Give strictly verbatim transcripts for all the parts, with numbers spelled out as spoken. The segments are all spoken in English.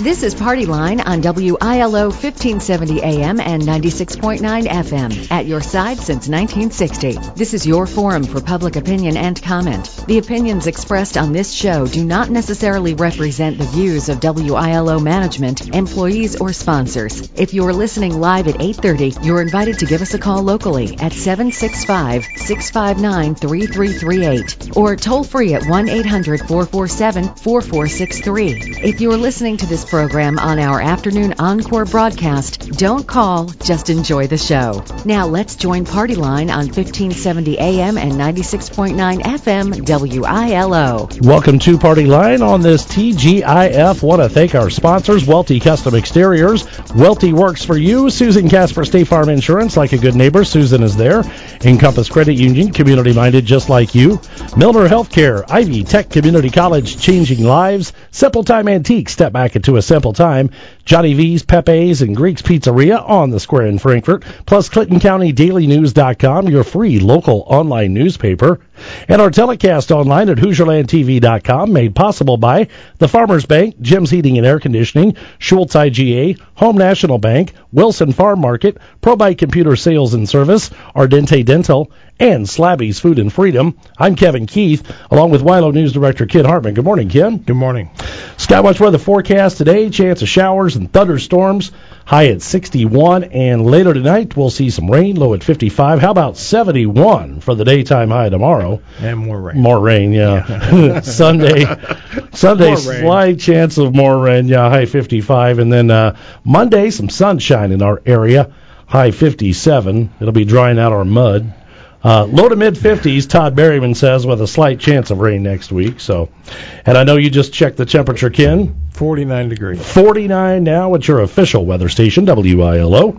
This is Party Line on W I L O fifteen seventy A M and ninety-six point nine F M. At your side since nineteen sixty. This is your forum for public opinion and comment. The opinions expressed on this show do not necessarily represent the views of W I L O management, employees, or sponsors. If you're listening live at eight thirty, you're invited to give us a call locally at seven six five, six five nine, three three three eight or toll free at one eight hundred, four four seven, four four six three. If you're listening to this program on our afternoon encore broadcast, don't call, just enjoy the show. Now let's join Party Line on fifteen seventy A M and ninety-six point nine F M W I L O. Welcome to Party Line on this T G I F. Want to thank our sponsors, Welty Custom Exteriors. Welty works for you. Susan Casper, State Farm Insurance. Like a good neighbor, Susan is there. Encompass Credit Union, community-minded just like you. Milner Healthcare, Ivy Tech Community College, changing lives. Simple Time Antiques, step back into a simple time. Johnny V's, Pepe's, and Greek's Pizzeria on the square in Frankfort. Plus Clinton County Daily News dot com, your free local online newspaper. And our telecast online at Hoosier Land T V dot com, made possible by the Farmers Bank, Jim's Heating and Air Conditioning, Schultz I G A, Home National Bank, Wilson Farm Market, ProBite Computer Sales and Service, Ardente Dental, and Slabby's Food and Freedom. I'm Kevin Keith, along with W I L O News Director Ken Hartman. Good morning, Ken. Good morning. Skywatch weather forecast today, chance of showers and thunderstorms, high at sixty-one, and later tonight we'll see some rain, low at fifty-five. How about seventy-one for the daytime high tomorrow? And more rain. More rain, yeah. yeah. Sunday, Sunday, More slight rain. chance of more rain, yeah, high fifty-five. And then uh, Monday, some sunshine in our area, high fifty-seven. It'll be drying out our mud. Uh, low to mid-fifties, Todd Berryman says, with a slight chance of rain next week. So, and I know you just checked the temperature, Ken. forty-nine degrees. forty-nine now at your official weather station, W I L O.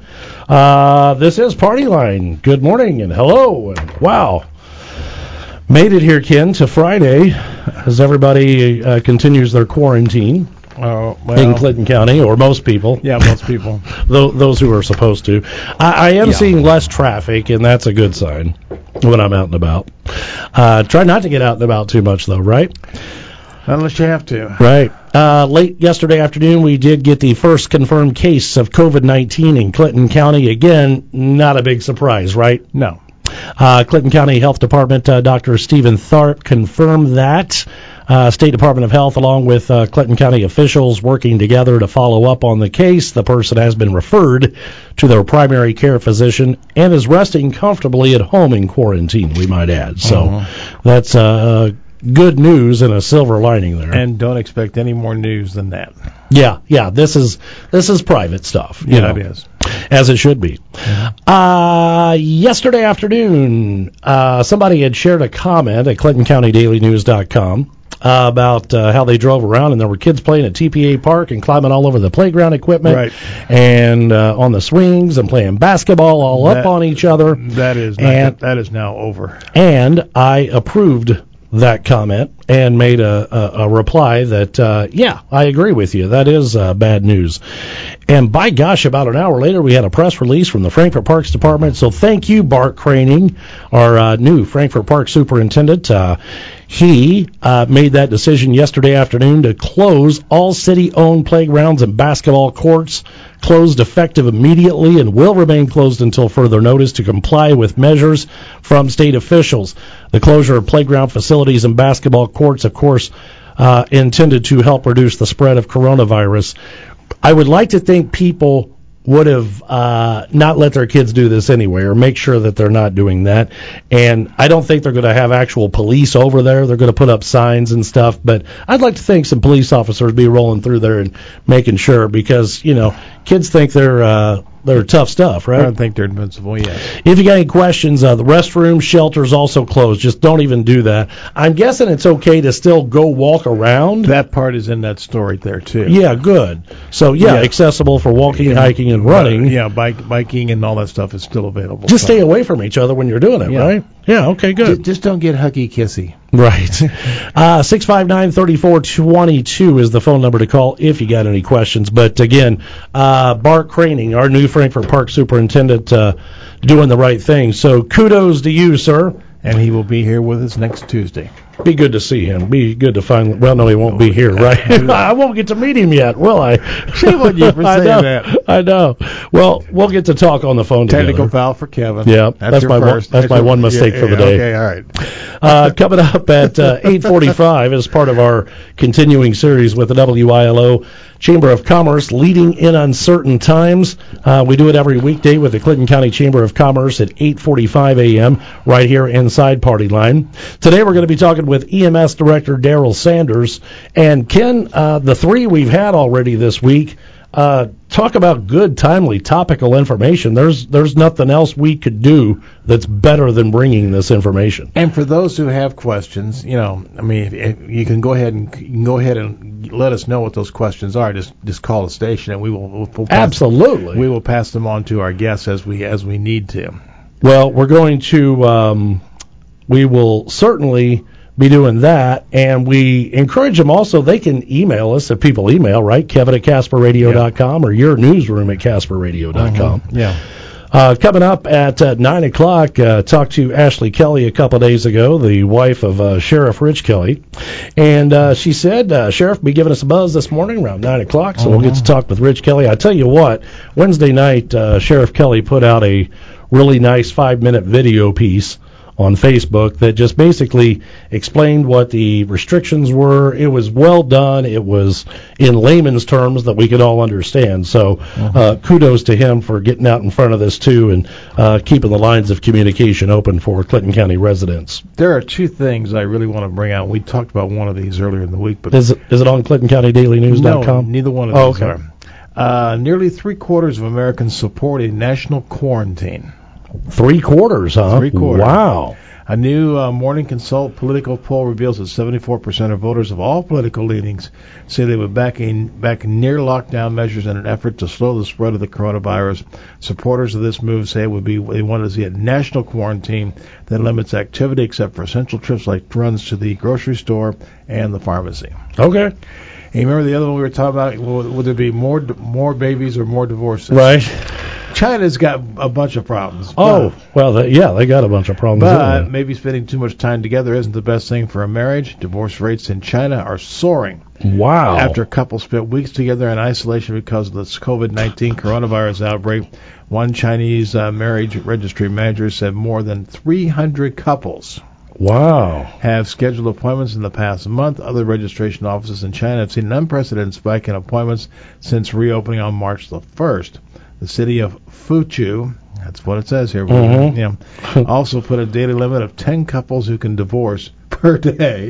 Uh, this is Party Line. Good morning and hello. And wow. Made it here, Ken, to Friday as everybody uh, continues their quarantine. Oh, well, in Clinton County, or most people. Yeah, most people. Those who are supposed to. I, I am yeah. seeing less traffic, and that's a good sign when I'm out and about. Uh, try not to get out and about too much, though, right? Unless you have to. Right. Uh, late yesterday afternoon, we did get the first confirmed case of COVID nineteen in Clinton County. Again, not a big surprise, right? No. Uh, Clinton County Health Department uh, Doctor Stephen Tharp confirmed that. Uh, State Department of Health, along with uh, Clinton County officials, working together to follow up on the case. The person has been referred to their primary care physician and is resting comfortably at home in quarantine, we might add. So uh-huh. that's uh, good news and a silver lining there. And don't expect any more news than that. Yeah, yeah. This is this is private stuff. You yeah, know, it is. As it should be. Uh, yesterday afternoon, uh, somebody had shared a comment at Clinton County Daily News dot com uh, about uh, how they drove around and there were kids playing at T P A Park and climbing all over the playground equipment right. and uh, on the swings and playing basketball all that, up on each other. That is not, and, that is now over. And I approved that comment and made a, a, a reply that, uh, yeah, I agree with you. That is uh, bad news. And by gosh, about an hour later, we had a press release from the Frankfort Parks Department. So thank you, Bart Craning, our uh, new Frankfort Park Superintendent. Uh, he uh, made that decision yesterday afternoon to close all city-owned playgrounds and basketball courts, closed effective immediately and will remain closed until further notice to comply with measures from state officials. The closure of playground facilities and basketball courts, of course, uh, intended to help reduce the spread of coronavirus. I would like to think people would have uh, not let their kids do this anyway, or make sure that they're not doing that. And I don't think they're going to have actual police over there. They're going to put up signs and stuff. But I'd like to think some police officers be rolling through there and making sure, because, you know, kids think they're uh, they're tough stuff, right? I don't think they're invincible yet. If you got any questions, uh, the restroom, shelters also closed. Just don't even do that. I'm guessing it's okay to still go walk around. That part is in that story there, too. Yeah, good. So, yeah, yeah. accessible for walking, yeah. hiking, and running. Uh, yeah, bike, biking and all that stuff is still available. Just so. stay away from each other when you're doing it, yeah. right? Yeah, okay, good. Just, just don't get huggy-kissy. Right. Uh, six five nine, three four two two is the phone number to call if you got any questions. But, again, uh, Bart Craning, our new Frankfort Park Superintendent, uh, doing the right thing. So kudos to you, sir. And he will be here with us next Tuesday. Be good to see him. Be good to find. Well, no, he won't be here, right? I won't get to meet him yet, will I? Shame on you for I saying know, that. I know. Well, we'll get to talk on the phone Technical together. foul for Kevin. Yeah, that's, that's your my one, first. that's, that's my your, one mistake yeah, for the yeah, day. Okay, all right. Uh, coming up at uh, eight forty-five as part of our continuing series with the W I L O Chamber of Commerce, leading in uncertain times. Uh, we do it every weekday with the Clinton County Chamber of Commerce at eight forty-five a.m. right here inside Party Line. Today we're going to be talking with E M S Director Daryl Sanders. And Ken, uh, the three we've had already this week, uh, talk about good, timely, topical information. There's there's nothing else we could do that's better than bringing this information. And for those who have questions, you know, I mean, if, if you can go ahead and you can go ahead and let us know what those questions are. Just just call the station, and we will we'll, we'll pass, Absolutely, we will pass them on to our guests as we as we need to. Well, we're going to um, we will certainly be doing that, and we encourage them also. They can email us if people email, right? Kevin at Casper Radio dot com yeah. or your newsroom at Casper Radio dot com. Mm-hmm. Yeah. Uh, coming up at uh, nine o'clock, uh, talked to Ashley Kelly a couple days ago, the wife of uh, Sheriff Rich Kelly, and uh, she said, uh, Sheriff will be giving us a buzz this morning around nine o'clock, so mm-hmm. we'll get to talk with Rich Kelly. I tell you what, Wednesday night, uh, Sheriff Kelly put out a really nice five-minute video piece on Facebook that just basically explained what the restrictions were. It was well done. It was in layman's terms that we could all understand. So mm-hmm. uh, kudos to him for getting out in front of this, too, and uh, keeping the lines of communication open for Clinton County residents. There are two things I really want to bring out. We talked about one of these earlier in the week. But Is it, is it on Clinton County Daily News dot com? No, neither one of oh, these okay. are. Uh, nearly three-quarters of Americans support a national quarantine. Three quarters, huh? Three quarters. Wow. A new uh, Morning Consult political poll reveals that seventy-four percent of voters of all political leanings say they would back, in, back near lockdown measures in an effort to slow the spread of the coronavirus. Supporters of this move say it would be they want to see a national quarantine that limits activity except for essential trips like runs to the grocery store and the pharmacy. Okay. And you remember the other one we were talking about? Would there be more more babies or more divorces? Right. China's got a bunch of problems. Oh, well, they, yeah, they got a bunch of problems. But maybe spending too much time together isn't the best thing for a marriage. Divorce rates in China are soaring. Wow. After couples spent weeks together in isolation because of this COVID nineteen coronavirus outbreak, one Chinese uh, marriage registry manager said more than three hundred couples Wow. have scheduled appointments in the past month. Other registration offices in China have seen an unprecedented spike in appointments since reopening on March the first. The city of Fuzhou, that's what it says here, mm-hmm. yeah, also put a daily limit of ten couples who can divorce per day.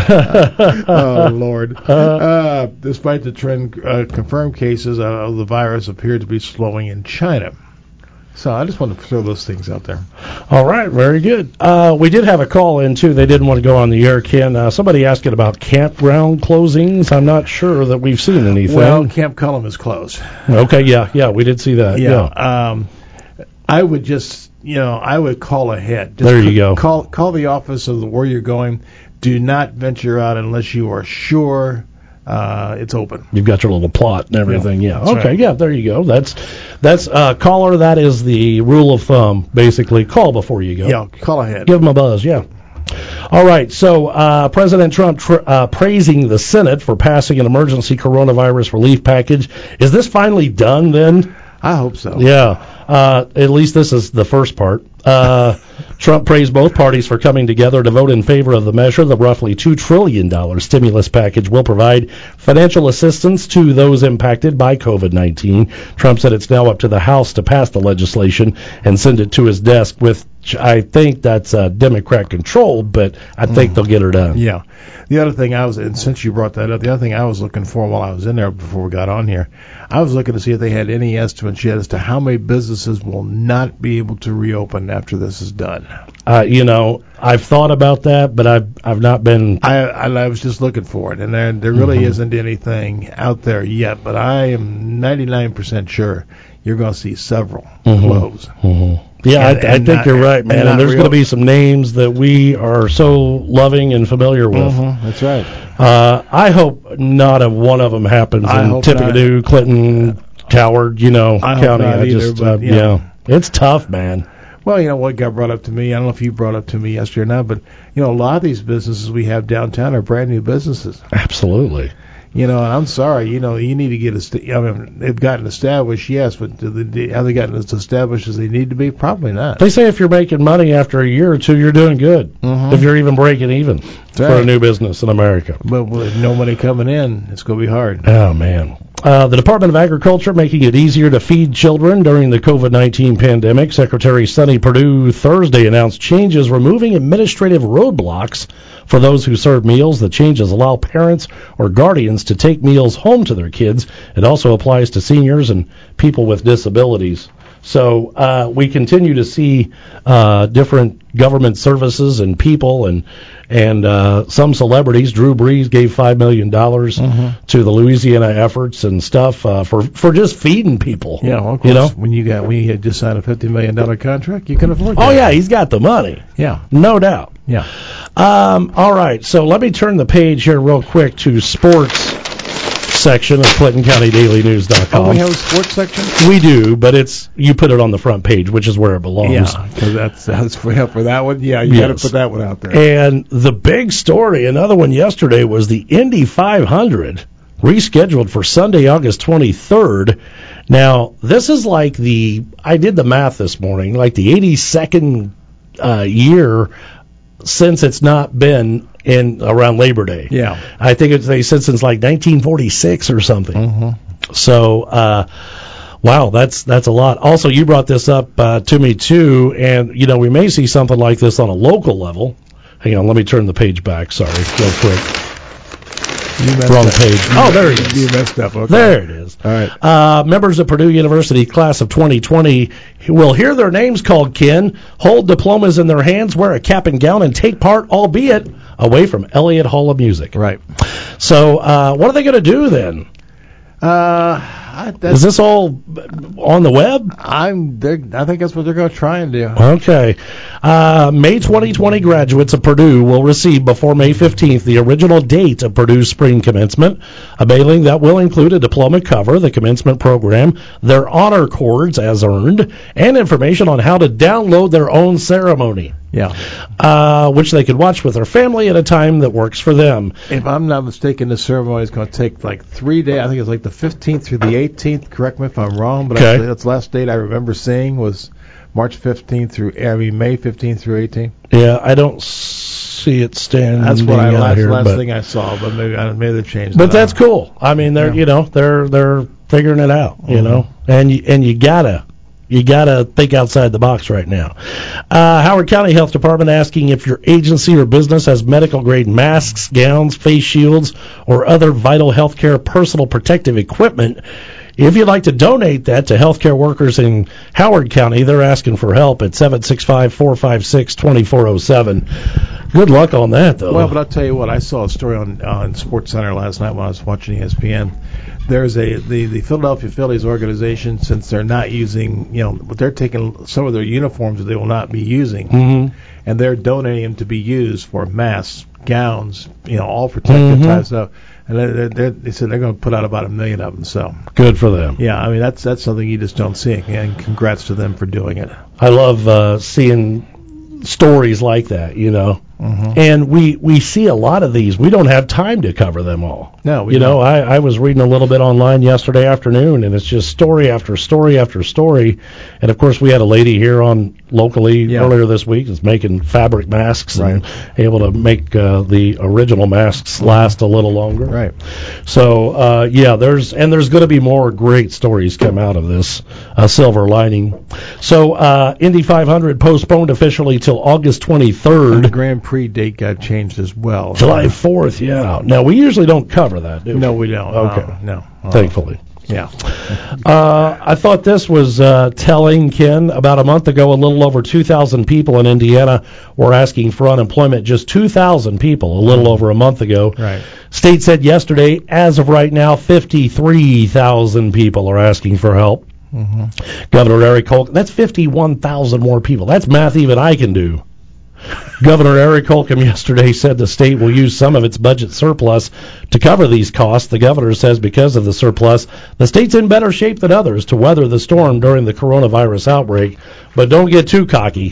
uh, oh, Lord. Uh, despite the trend, uh, confirmed cases of the virus appear to be slowing in China. So I just wanted to throw those things out there. All right, very good. Uh, we did have a call in, too. They didn't want to go on the air, Ken. Uh, somebody asking about campground closings. I'm not sure that we've seen anything. Well, Camp Cullum is closed. Okay, yeah, yeah, we did see that. Yeah. yeah. Um, I would just, you know, I would call ahead. Just there you go. Call, call the office of the, where you're going. Do not venture out unless you are sure Uh, it's open. You've got your little plot and everything. Yeah. yeah. Okay. Right. Yeah. There you go. That's that's uh, caller. That is the rule of thumb. Basically, call before you go. Yeah. Call ahead. Give them a buzz. Yeah. All right. So uh, President Trump tr- uh, praising the Senate for passing an emergency coronavirus relief package. Is this finally done then? I hope so. Yeah. Uh, at least this is the first part. Uh, Trump praised both parties for coming together to vote in favor of the measure. The roughly two trillion dollars stimulus package will provide financial assistance to those impacted by COVID nineteen. Trump said it's now up to the House to pass the legislation and send it to his desk, with I think that's uh, Democrat controlled, but I think mm. they'll get her done. Yeah. The other thing I was, and since you brought that up, the other thing I was looking for while I was in there before we got on here, I was looking to see if they had any estimates yet as to how many businesses will not be able to reopen after this is done. Uh, you know, I've thought about that, but I've I've not been. I I, I was just looking for it, and there there really mm-hmm. isn't anything out there yet. But I am ninety-nine percent sure you're going to see several mm-hmm. close. Mm-hmm. Yeah, and, I, I and think not, you're right, man. And, and there's going to be some names that we are so loving and familiar with. Mm-hmm. That's right. Uh, I hope not a one of them happens I in hope Tippecanoe, Clinton, Howard, you know, I county. Hope not I either, just, but, uh, yeah. yeah, it's tough, man. Well, you know what got brought up to me, I don't know if you brought up to me yesterday or not, but, you know, a lot of these businesses we have downtown are brand new businesses. Absolutely. You know, and I'm sorry, you know, you need to get, a, I mean, they've gotten established, yes, but do they, have they gotten as established as they need to be? Probably not. They say if you're making money after a year or two, you're doing good. Mm-hmm. If you're even breaking even That's for right. a new business in America. But with no money coming in, it's going to be hard. Oh, man. Uh, the Department of Agriculture making it easier to feed children during the COVID nineteen pandemic. Secretary Sonny Perdue Thursday announced changes removing administrative roadblocks for those who serve meals. The changes allow parents or guardians to take meals home to their kids. It also applies to seniors and people with disabilities. So uh, we continue to see uh, different government services and people and and uh, some celebrities. Drew Brees gave five million dollars mm-hmm. to the Louisiana efforts and stuff uh, for for just feeding people. Yeah, well, of course, you know, when you got when you just signed a fifty million dollar contract, you can afford that. Oh yeah, he's got the money. Yeah, no doubt. Yeah. Um, all right, so let me turn the page here real quick to sports section of Clinton County Daily News dot com. Oh, we have a sports section? We do, but it's you put it on the front page, which is where it belongs. Yeah, because that's, that's for, for that one. Yeah, you yes. got to put that one out there. And the big story, another one yesterday, was the Indy five hundred, rescheduled for Sunday, August twenty-third. Now, this is like the, I did the math this morning, like the eighty-second uh, year since it's not been in around Labor Day. Yeah. I think it's, they said since like nineteen forty-six or something. Mm-hmm. So, uh, wow, that's that's a lot. Also, you brought this up uh, to me, too, and, you know, we may see something like this on a local level. Hang on, let me turn the page back, sorry, real quick. Wrong up. page. Oh, there it is. You messed up. Okay. There it is. All right. Uh, members of Purdue University class of twenty twenty will hear their names called, Ken, hold diplomas in their hands, wear a cap and gown, and take part, albeit away from Elliott Hall of Music. Right. So uh, what are they going to do then? Uh, I, Is this all on the web? I'm. I think that's what they're going to try and do. Okay. Uh, May twenty twenty graduates of Purdue will receive before May fifteenth the original date of Purdue's spring commencement, a mailing that will include a diploma cover, the commencement program, their honor cords as earned, and information on how to download their own ceremony. Yeah. Uh, which they could watch with their family at a time that works for them. If I'm not mistaken, the ceremony is going to take like three days. I think it's like the fifteenth through the eighteenth. Correct me if I'm wrong, but okay. I, that's the last date I remember seeing was March fifteenth through, I mean, May fifteenth through eighteenth. Yeah, I don't see it standing That's what I, out last, here. last but, thing I saw, but maybe, maybe they've changed. But it that's out. cool. I mean, they're Yeah. you know they're they're figuring it out. You Mm-hmm. know, and you, and you gotta. You got to think outside the box right now. Uh, Howard County Health Department asking if your agency or business has medical-grade masks, gowns, face shields, or other vital healthcare personal protective equipment. If you'd like to donate that to healthcare workers in Howard County, they're asking for help at seven six five, four five six, two four zero seven. Good luck on that, though. Well, but I'll tell you what, I saw a story on on Sports Center last night when I was watching E S P N. There's a the, the Philadelphia Phillies organization, since they're not using, you know, but they're taking some of their uniforms that they will not be using, mm-hmm. and they're donating them to be used for masks, gowns, you know, all protective mm-hmm. type stuff. And they, they, they said they're going to put out about a million of them. So good for them. Yeah, I mean that's that's something you just don't see, and congrats to them for doing it. I love uh, seeing stories like that, you know. Mm-hmm. And we, we see a lot of these. We don't have time to cover them all. No, we You know, don't. I, I was reading a little bit online yesterday afternoon, and it's just story after story after story. And, of course, we had a lady here on locally Yeah. earlier this week that's making fabric masks and Right. able to make uh, the original masks last a little longer. Right. So, uh, yeah, there's and there's going to be more great stories come out of this uh, silver lining. So, uh, Indy five hundred postponed officially till August twenty-third. And the Grand Prix date got changed as well. July fourth, yeah. Now, we usually don't cover that, do we? No, we don't. Okay. Uh, no. Uh, Thankfully. Yeah. Uh, I thought this was uh, telling, Ken. About a month ago, a little over two thousand people in Indiana were asking for unemployment. Just two thousand people a little over a month ago. Right. State said yesterday, as of right now, fifty-three thousand people are asking for help. Mm-hmm. Governor Eric Holcomb, that's fifty-one thousand more people. That's math even I can do. Governor Eric Holcomb yesterday said the state will use some of its budget surplus to cover these costs. The governor says because of the surplus, the state's in better shape than others to weather the storm during the coronavirus outbreak. But don't get too cocky.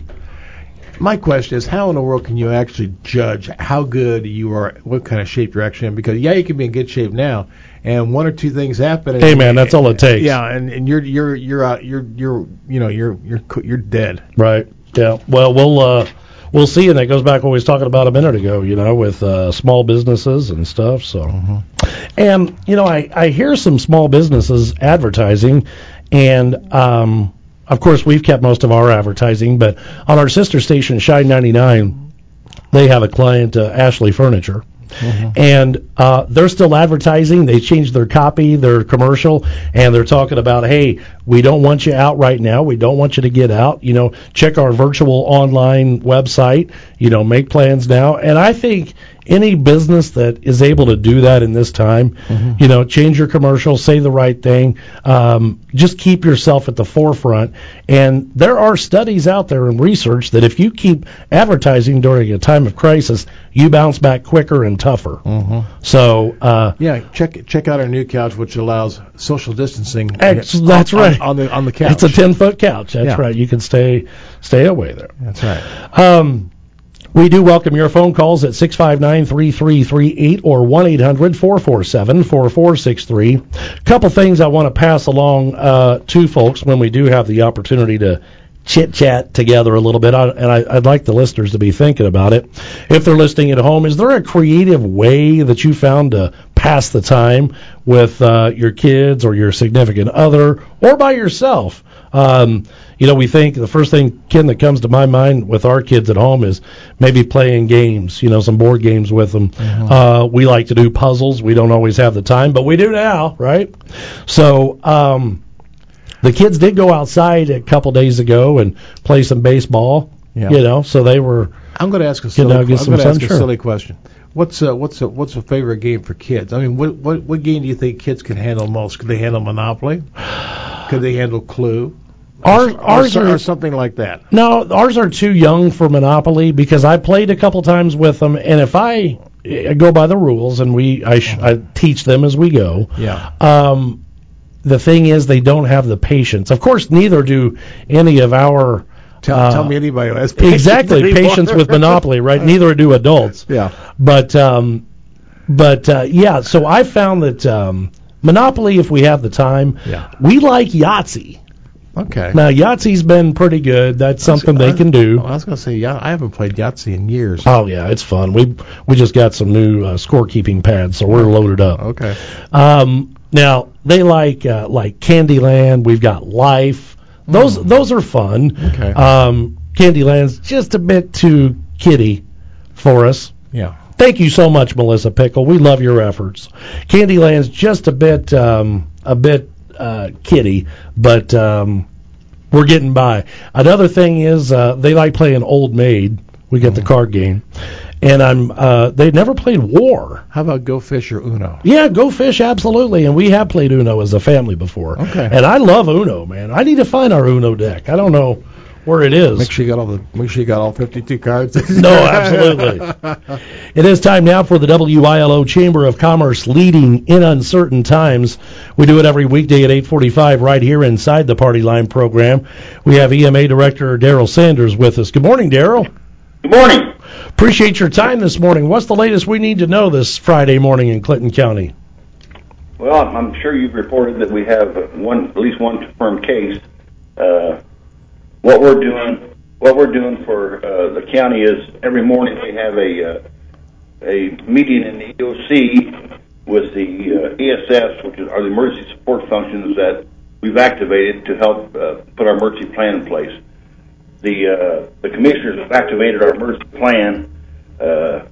My question is, how in the world can you actually judge how good you are, what kind of shape you're actually in? Because, yeah, you can be in good shape now, and one or two things happen. Hey, man, that's all it takes. Yeah, and, and you're you're you're uh, you're you're you know you're you're you're dead. Right. Yeah. Well, we'll uh, we'll see, and that goes back to what we was talking about a minute ago. You know, with uh, small businesses and stuff. So, mm-hmm. and you know, I I hear some small businesses advertising, and um. Of course, we've kept most of our advertising, but on our sister station, Shine ninety-nine, they have a client, uh, Ashley Furniture, mm-hmm. and uh, they're still advertising. They changed their copy, their commercial, and they're talking about, hey, we don't want you out right now. We don't want you to get out. You know, check our virtual online website. You know, make plans now. And I think any business that is able to do that in this time, mm-hmm. you know, change your commercial, say the right thing, um, just keep yourself at the forefront. And there are studies out there and research that if you keep advertising during a time of crisis, you bounce back quicker and tougher. Mm-hmm. So, uh, yeah, check check out our new couch, which allows social distancing. Ex- that's on, right. On, on the on the couch. It's a ten foot couch. That's yeah. right. You can stay stay away there. That's right. Um, We do welcome your phone calls at six five nine, three three three eight or one eight hundred, four four seven, four four six three. A couple things I want to pass along uh, to folks when we do have the opportunity to chit-chat together a little bit, I, and I, I'd like the listeners to be thinking about it. If they're listening at home, is there a creative way that you found to pass the time with uh, your kids or your significant other or by yourself? Um, you know, we think the first thing, Ken, that comes to my mind with our kids at home is maybe playing games, you know, some board games with them. Mm-hmm. Uh, we like to do puzzles. We don't always have the time, but we do now, right? So um, the kids did go outside a couple days ago and play some baseball, yeah. you know, so they were I'm going to ask a silly, you know, get I'm some going to ask sun, a sure. silly question. What's a, what's a, what's a favorite game for kids? I mean, what, what what game do you think kids can handle most? Could they handle Monopoly? Could they handle Clue? Ours, or, ours or, are, or something like that. No, ours are too young for Monopoly because I played a couple times with them, and if I, I go by the rules and we I, sh- I teach them as we go. Yeah. Um, the thing is, they don't have the patience. Of course, neither do any of our. Tell, uh, tell me anybody who has patience exactly anymore. Patience with Monopoly, right? Neither do adults. Yeah. But um, but uh, yeah. So I found that um, Monopoly, if we have the time, yeah. we like Yahtzee. Okay. Now, Yahtzee's been pretty good. That's something they can do. I was going to say, yeah, I haven't played Yahtzee in years. Oh, yeah, it's fun. We we just got some new uh, scorekeeping pads, so we're loaded up. Okay. Um, now, they like uh, like Candyland. We've got Life. Those mm. those are fun. Okay. Um, Candyland's just a bit too kiddie for us. Yeah. Thank you so much, Melissa Pickle. We love your efforts. Candyland's just a bit um, a bit uh, kiddie, but um, we're getting by. Another thing is uh, they like playing Old Maid. We get mm. the card game, and I'm uh, they've never played War. How about Go Fish or Uno? Yeah, Go Fish, absolutely. And we have played Uno as a family before. Okay. And I love Uno, man. I need to find our Uno deck. I don't know where it is. Make sure you got all the. Make sure you got all fifty-two cards. No, absolutely. It is time now for the W I L O Chamber of Commerce Leading in Uncertain Times. We do it every weekday at eight forty-five right here inside the Party Line program. We have E M A Director Daryl Sanders with us. Good morning, Daryl. Good morning. Appreciate your time this morning. What's the latest we need to know this Friday morning in Clinton County? Well, I'm sure you've reported that we have one, at least one confirmed case. Uh, what we're doing, what we're doing for uh, the county is every morning we have a uh, a meeting in the E O C with the uh, E S S, which are the emergency support functions that we've activated to help uh, put our emergency plan in place. The uh, the commissioners have activated our emergency plan, uh,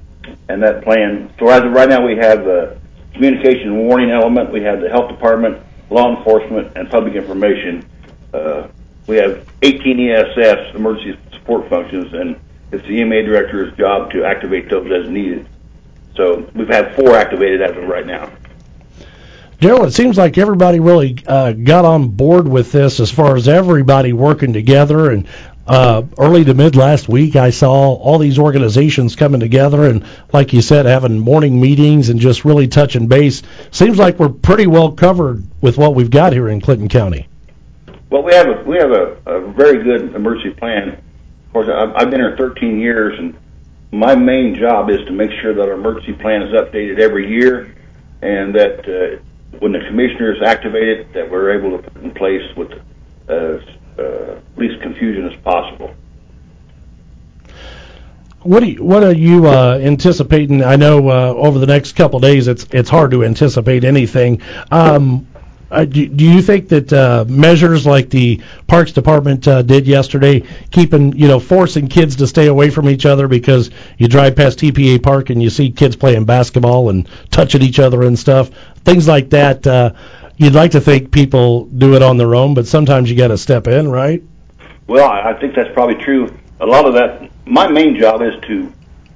and that plan. So as of right now, we have a communication warning element. We have the health department, law enforcement, and public information. Uh, we have eighteen E S S emergency support functions, and it's the E M A director's job to activate those as needed. So we've had four activated as of right now. Daryl, it seems like everybody really uh, got on board with this as far as everybody working together. And uh, early to mid last week, I saw all these organizations coming together and, like you said, having morning meetings and just really touching base. Seems like we're pretty well covered with what we've got here in Clinton County. Well, we have a we have a, a very good emergency plan. Of course, I've, I've been here thirteen years, and my main job is to make sure that our emergency plan is updated every year, and that uh, when the commissioners activate it, that we're able to put in place with uh, uh, least confusion as possible. What do you, what are you uh, anticipating? I know uh, over the next couple of days, it's it's hard to anticipate anything. Um, uh, do, do you think that uh, measures like the Parks Department uh, did yesterday, keeping you know forcing kids to stay away from each other because you drive past T P A Park and you see kids playing basketball and touching each other and stuff, things like that? Uh, you'd like to think people do it on their own, but sometimes you got to step in, right? Well, I think that's probably true. A lot of that. My main job is to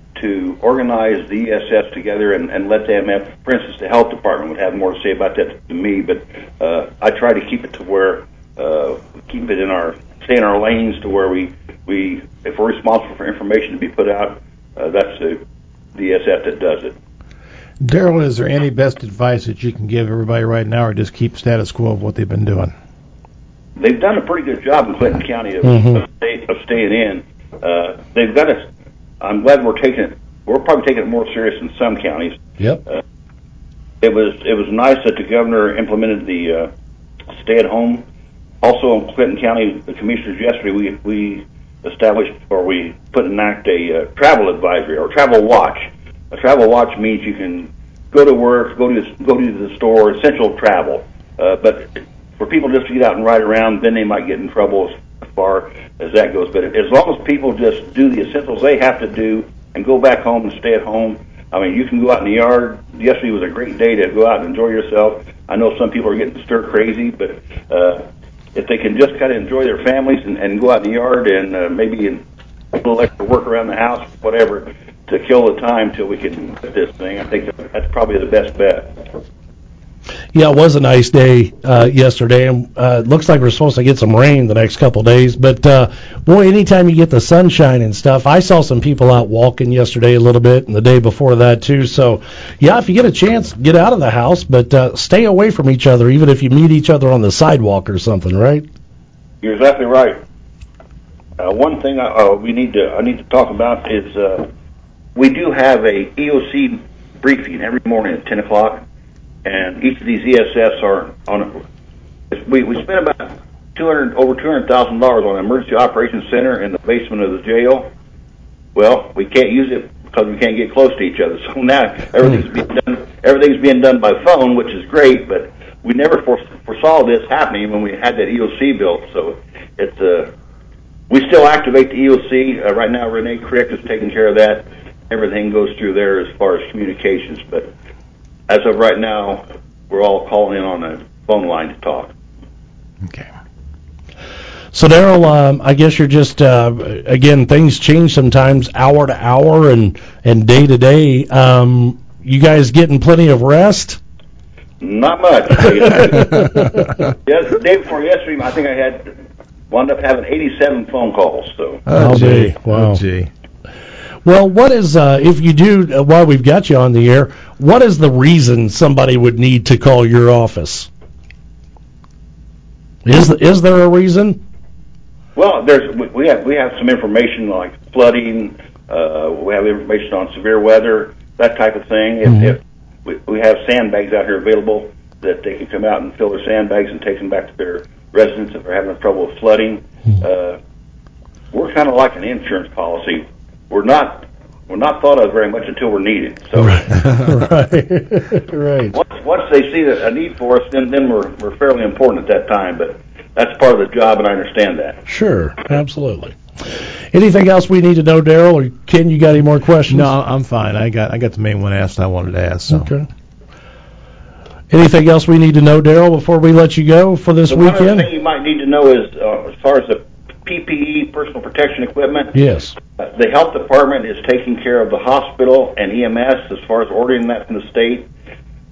to organize the E S S together and, and let them have, for instance, the health department would have more to say about that than me, but uh, I try to keep it to where, uh, keep it in our, stay in our lanes to where we, we if we're responsible for information to be put out, uh, that's the, the E S S that does it. Daryl, is there any best advice that you can give everybody right now, or just keep status quo of what they've been doing? They've done a pretty good job in Clinton County of, mm-hmm. of, stay, of staying in. Uh, they've got us. I'm glad we're taking it. We're probably taking it more serious than some counties. Yep. Uh, it was it was nice that the governor implemented the uh, stay at home. Also in Clinton County, the commissioners yesterday we we established or we put in act a uh, travel advisory or travel watch. A travel watch means you can go to work, go to go to the store, essential travel. Uh, but for people just to get out and ride around, then they might get in trouble as far as that goes. But as long as people just do the essentials they have to do and go back home and stay at home, I mean, you can go out in the yard. Yesterday was a great day to go out and enjoy yourself. I know some people are getting stir crazy, but uh, if they can just kind of enjoy their families and, and go out in the yard and uh, maybe in a little extra work around the house, whatever, to kill the time till we can get this thing, I think that's probably the best bet. Yeah, it was a nice day uh, yesterday, and uh, it looks like we're supposed to get some rain the next couple of days. But, uh, boy, anytime you get the sunshine and stuff, I saw some people out walking yesterday a little bit and the day before that, too. So, yeah, if you get a chance, get out of the house, but uh, stay away from each other, even if you meet each other on the sidewalk or something, right? You're exactly right. Uh, one thing I, uh, we need to I need to talk about is uh, we do have a E O C briefing every morning at ten o'clock. And each of these E S S are on. We we spent about two hundred over two hundred thousand dollars on an emergency operations center in the basement of the jail. Well, we can't use it because we can't get close to each other. So now everything's being done. Everything's being done by phone, which is great. But we never foresaw this happening when we had that E O C built. So it's uh, we still activate the E O C uh, right now. Renee Crick is taking care of that. Everything goes through there as far as communications, but as of right now, we're all calling in on a phone line to talk. Okay. So, Daryl, um, I guess you're just, uh, again, things change sometimes hour to hour and, and day to day. Um, you guys getting plenty of rest? Not much. Yes, the day before yesterday, I think I had wound up having eighty-seven phone calls. So. Oh, gee. Wow. Oh, gee. Well, what is, uh, if you do, uh, while we've got you on the air, what is the reason somebody would need to call your office? Is is there a reason? Well, there's we have we have some information like flooding. Uh, we have information on severe weather, that type of thing. If, Mm-hmm. if we, we have sandbags out here available that they can come out and fill their sandbags and take them back to their residents if they're having trouble with flooding. Mm-hmm. Uh, we're kind of like an insurance policy. We're not we're not thought of very much until we're needed. So right, right. Once, once they see a need for us, then then we're we're fairly important at that time. But that's part of the job, and I understand that. Sure, absolutely. Anything else we need to know, Daryl, or Ken? You got any more questions? No, I'm fine. I got I got the main one asked. I wanted to ask. So. Okay. Anything else we need to know, Daryl, before we let you go for this the weekend? One other thing you might need to know is uh, as far as the P P E, personal protection equipment. Yes. Uh, the health department is taking care of the hospital and E M S as far as ordering that from the state.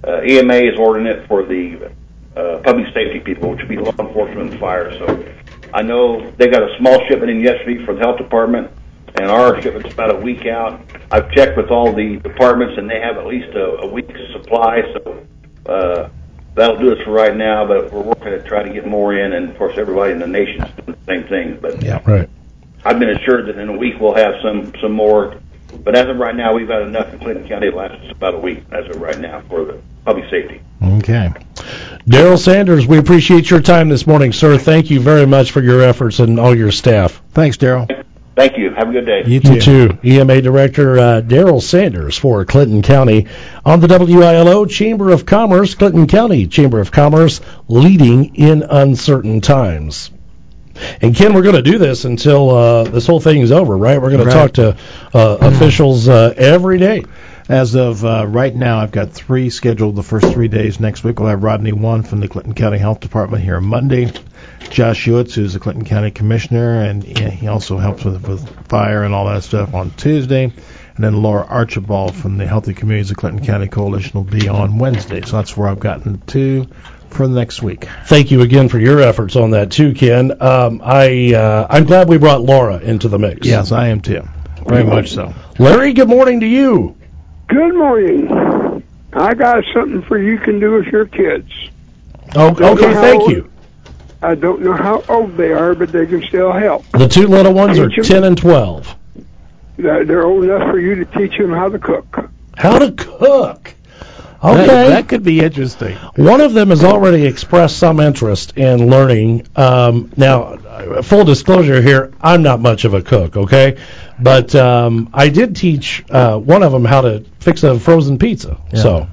uh, E M A is ordering it for the uh, public safety people, which would be law enforcement and fire. So I know they got a small shipment in yesterday for the health department, and our shipment's about a week out. I've checked with all the departments, and they have at least a, a week's supply. So uh, that'll do us for right now, but we're working to try to get more in, and of course everybody in the nation is doing the same thing. But Yeah, right. I've been assured that in a week we'll have some some more. But as of right now, we've got enough in Clinton County to last us about a week as of right now for the public safety. Okay. Daryl Sanders, we appreciate your time this morning, sir. Thank you very much for your efforts and all your staff. Thanks, Daryl. Thank you. Have a good day. You too. You too. E M A Director uh, Daryl Sanders for Clinton County on the W I L O Chamber of Commerce, Clinton County Chamber of Commerce, leading in uncertain times. And, Ken, we're going to do this until uh, this whole thing is over, right? We're going Right. to talk to uh, officials uh, every day. As of uh, right now, I've got three scheduled the first three days. Next week, we'll have Rodney One from the Clinton County Health Department here on Monday. Josh Hewitt, who's the Clinton County Commissioner, and he also helps with, with fire and all that stuff on Tuesday. And then Laura Archibald from the Healthy Communities of Clinton County Coalition will be on Wednesday. So that's where I've gotten two for the next week. Thank you again for your efforts on that, too, Ken. Um, I, uh, I'm glad we brought Laura into the mix. Yes, I am too. Very much so. Larry, good morning to you. Good morning. I got something for you can do with your kids. Oh, Don't okay, know how thank old- you. I don't know how old they are, but they can still help. The two little ones are Teach 'em. ten and twelve. They're they're old enough for you to teach them how to cook. How to cook. That, Okay. that could be interesting. One of them has already expressed some interest in learning. Um, now, uh, full disclosure here, I'm not much of a cook, okay? But um, I did teach uh, one of them how to fix a frozen pizza. So,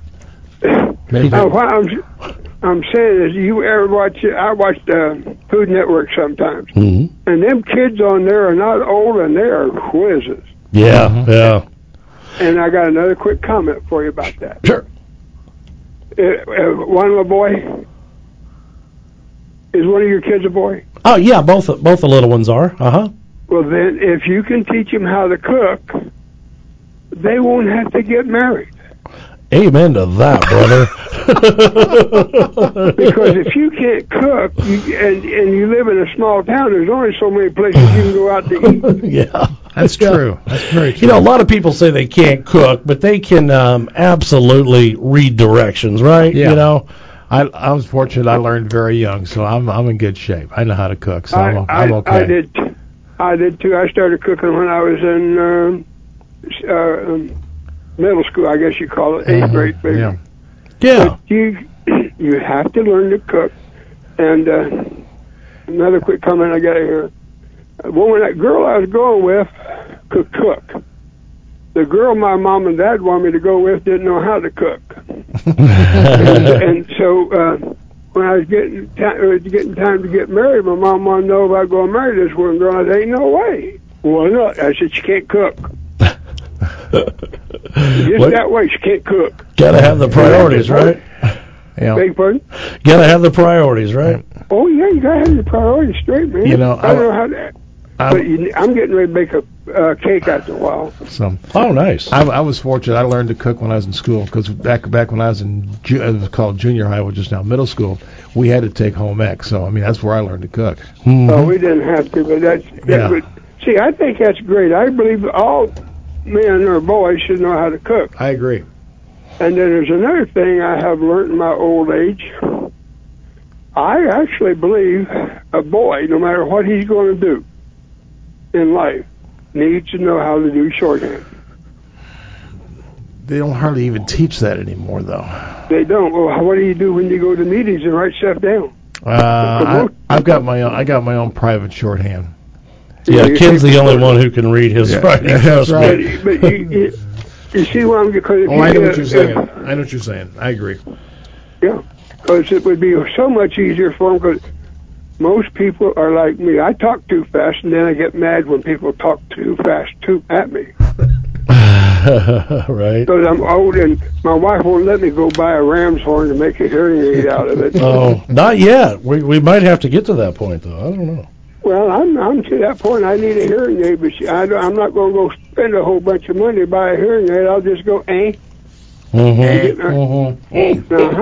Maybe. Uh, what I'm, I'm saying is, you ever watch? I watch the Food Network sometimes, mhm. and them kids on there are not old, and they are whizzes. yeah, Mhm. yeah. And I got another quick comment for you about that. Sure. Uh, uh, one little boy. Is one of your kids a boy? Oh, yeah, both both the little ones are. Uh-huh. Well, then, if you can teach them how to cook, they won't have to get married. Amen to that, brother. Because if you can't cook you, and and you live in a small town, there's only so many places you can go out to eat. yeah. That's Yeah. true. That's very true. You know, a lot of people say they can't cook, but they can um, absolutely read directions, right? Yeah. You know? I, I was fortunate. I learned very young, so I'm I'm in good shape. I know how to cook, so I, I'm, I, I'm okay. I did, I did too. I started cooking when I was in um, uh, um, middle school, I guess you call it, eighth Mhm. grade, maybe. Yeah. Yeah. But you you have to learn to cook. And uh, another quick comment I got here. A woman, that girl I was going with, could cook. The girl my mom and dad wanted me to go with didn't know how to cook. and, and so uh, when I was getting ti it was getting time to get married, my mom wanted to know if I was going to marry this one girl. I said, ain't no way. Why not? I said, she can't cook. Just What? that way, she can't cook. Gotta have the priorities, right? Yeah. Beg pardon? Gotta have the priorities, right? Oh, yeah, you got to have your priorities straight, man. You know, I don't I- know how to... I- But you, I'm getting ready to make a uh, cake after a while. So Oh, nice. I, I was fortunate. I learned to cook when I was in school because back back when I was in ju- it was called junior high, which is now middle school. We had to take home ec. So I mean that's where I learned to cook. Mhm. Oh, we didn't have to, but that's that Yeah. would, see. I think that's great. I believe all men or boys should know how to cook. I agree. And then there's another thing I have learned in my old age. I actually believe a boy, no matter what he's going to do in life, needs to know how to do shorthand. They don't hardly even teach that anymore, though. They don't. Well, what do you do when you go to meetings and write stuff down? Uh, I, I've got my own. I got my own private shorthand. Yeah, you Ken's take the the only short- one who can read his Yeah. writing. That's trust right. me. But, but you, you, you see why I'm because if Oh, you, I know uh, what you're saying. if- I know what you're saying. I agree. Yeah, because it would be so much easier for them. Because most people are like me. I talk too fast, and then I get mad when people talk too fast too at me. Right. Because I'm old, and my wife won't let me go buy a ram's horn to make a hearing aid out of it. Oh, not yet. We we might have to get to that point, though. I don't know. Well, I'm I'm to that point. I need a hearing aid, but she, I, don't- I'm not going to go spend a whole bunch of money to buy a hearing aid. I'll just go, eh? Mm-hmm. Mm-hmm. Uh-huh.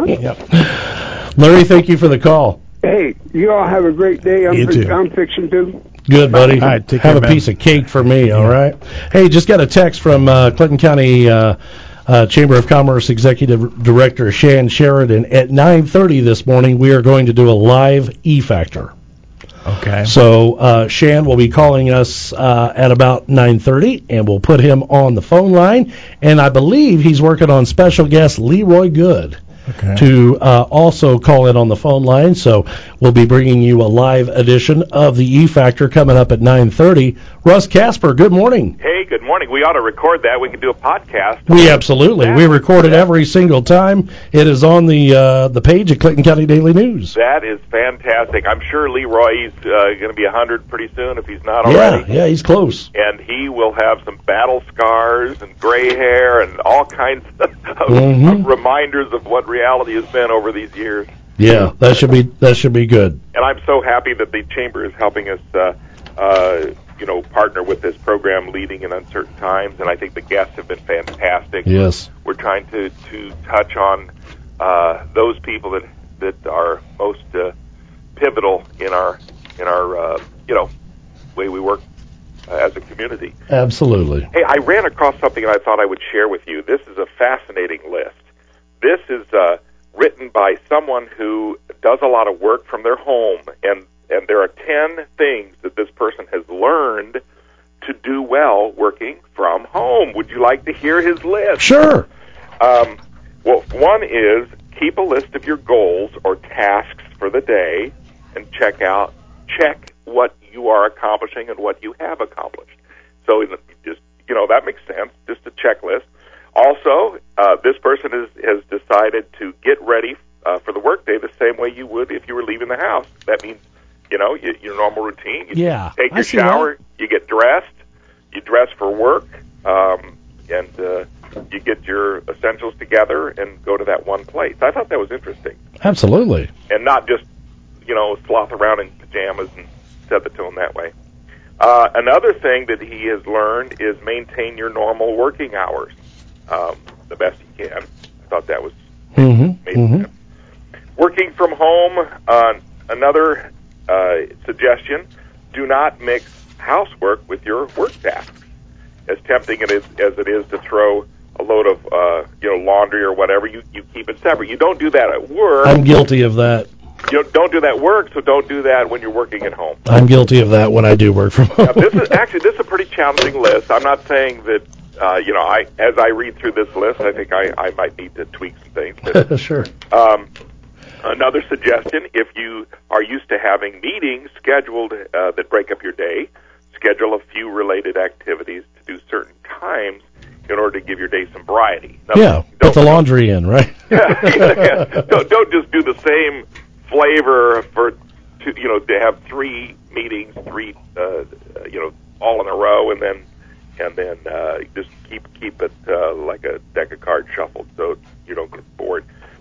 Yep. Larry, thank you for the call. Hey, you all have a great day. I'm, You too. I'm fixing to. Good, buddy. All right, take have care, a man. piece of cake for me, all right? Hey, just got a text from uh, Clinton County uh, uh, Chamber of Commerce Executive Director Shan Sheridan. At nine thirty this morning, we are going to do a live E-Factor. Okay. So uh, Shan will be calling us uh, at about nine thirty, and we'll put him on the phone line. And I believe he's working on special guest Leroy Good Okay. to uh, also call in on the phone line. So we'll be bringing you a live edition of the E-Factor coming up at nine thirty. Russ Casper, good morning. Hey, good morning. We ought to record that. We can do a podcast. We absolutely. We record it every single time. It is on the uh, the page at Clinton County Daily News. That is fantastic. I'm sure Leroy's uh, going to be one hundred pretty soon if he's not Yeah, already. yeah, he's close. And he will have some battle scars and gray hair and all kinds of, Mhm. of reminders of what reality has been over these years. Yeah, that should be that should be good. And I'm so happy that the Chamber is helping us, uh, uh, you know, partner with this program, Leading in Uncertain Times. And I think the guests have been fantastic. Yes. We're trying to, to touch on uh, those people that that are most uh, pivotal in our in our uh, you know way we work uh, as a community. Absolutely. Hey, I ran across something that I thought I would share with you. This is a fascinating list. This is uh, written by someone who does a lot of work from their home, and and there are ten things that this person has learned to do well working from home. Would you like to hear his list? Sure. Um, well, one is keep a list of your goals or tasks for the day and check out, check what you are accomplishing and what you have accomplished. So just, you know, that makes sense, just a checklist. Also, uh, this person has, has decided to get ready uh, for the workday the same way you would if you were leaving the house. That means, you know, you, your normal routine. You Yeah, take I your see shower, that. you get dressed, you dress for work, um, and uh, you get your essentials together and go to that one place. I thought that was interesting. Absolutely. And not just, you know, sloth around in pajamas and set the tone that way. Uh, another thing that he has learned is maintain your normal working hours um, the best you can. I thought that was Mm-hmm. made Mm-hmm. sense. Working from home, uh, another uh, suggestion, do not mix housework with your work tasks. As tempting it is, as it is to throw a load of uh, you know laundry or whatever, you, you keep it separate. You don't do that at work. I'm guilty of that. You don't do that at work, so don't do that when you're working at home. I'm guilty of that when I do work from home. Now, this is actually this is a pretty challenging list. I'm not saying that uh, you know I as I read through this list, I think I, I might need to tweak some things. But, Sure. um, another suggestion: if you are used to having meetings scheduled uh, that break up your day, schedule a few related activities to do certain times in order to give your day some variety. Now, Yeah, put the laundry in, right? yeah, don't, don't just do the same flavor for two, you know to have three meetings, three uh, you know all in a row, and then and then uh, just keep keep it uh, like a deck of cards shuffled, so you don't get bored.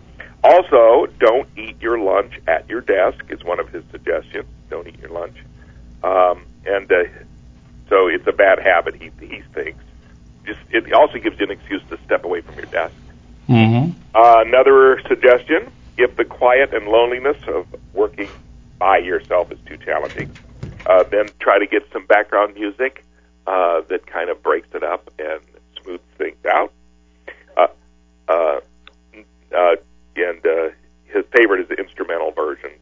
Also, don't eat your lunch at your desk is one of his suggestions. Don't eat your lunch, um, and uh, so it's a bad habit. He he thinks. Just it also gives you an excuse to step away from your desk. Mm-hmm. Uh, another suggestion, if the quiet and loneliness of working by yourself is too challenging, uh, then try to get some background music uh, that kind of breaks it up and smooths things out. Uh, uh, uh, and uh, his favorite is the instrumental versions.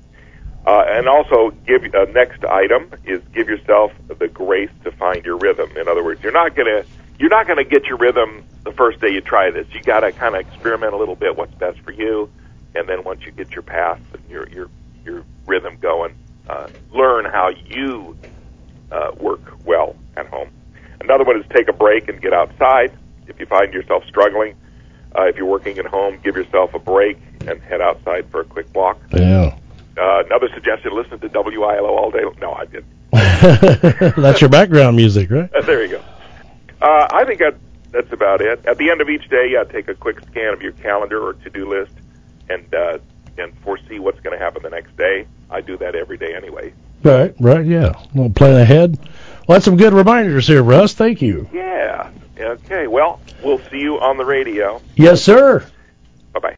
Uh, and also, give uh, next item is give yourself the grace to find your rhythm. In other words, you're not gonna you're not gonna get your rhythm the first day you try this. You got to kind of experiment a little bit what's best for you, and then once you get your path and your your your rhythm going, uh, learn how you uh, work well at home. Another one is take a break and get outside. If you find yourself struggling, uh, if you're working at home, give yourself a break and head outside for a quick walk. Yeah. Uh, another suggestion, listen to W I L O all day. No, I didn't. That's your background music, right? Uh, there you go. Uh, I think that, that's about it. At the end of each day, yeah, take a quick scan of your calendar or to-do list and uh, and foresee what's going to happen the next day. I do that every day anyway. Right, right, yeah. A little plan ahead. Well, that's some good reminders here, Russ. Thank you. Yeah. Okay, well, we'll see you on the radio. Yes, sir.